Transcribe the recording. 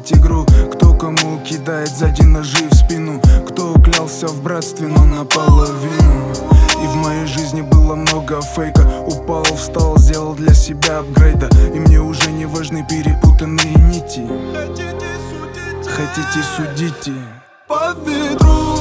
играть игру. Кто кому кидает сзади ножи в спину, кто клялся в братстве, но наполовину. И в моей жизни было много фейка. Упал, встал, сделал для себя апгрейда. И мне уже не важны перепутанные нити. Хотите, судите. По ветру